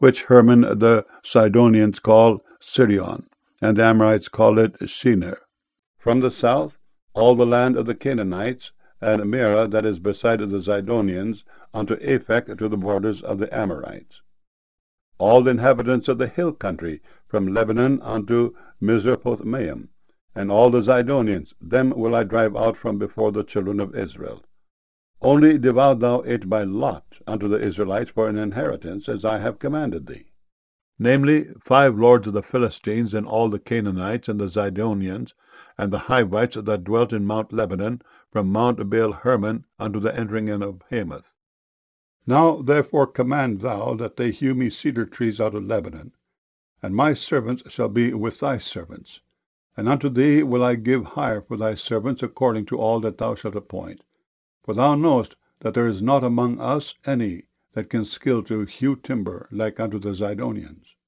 which Hermon the Sidonians call Sirion, and the Amorites call it Shinar. From the south, all the land of the Canaanites, and Mearah that is beside the Zidonians, unto Aphek to the borders of the Amorites. All the inhabitants of the hill country, from Lebanon unto Misrephoth-maim, and all the Zidonians, them will I drive out from before the children of Israel. Only divide thou it by lot unto the Israelites for an inheritance, as I have commanded thee. Namely, 5 lords of the Philistines, and all the Canaanites, and the Zidonians, and the Hivites that dwelt in Mount Lebanon, from Mount Baal-Hermon unto the entering in of Hamath. Now therefore command thou that they hew me cedar trees out of Lebanon, and my servants shall be with thy servants. And unto thee will I give hire for thy servants according to all that thou shalt appoint. For thou knowest that there is not among us any that can skill to hew timber like unto the Zidonians.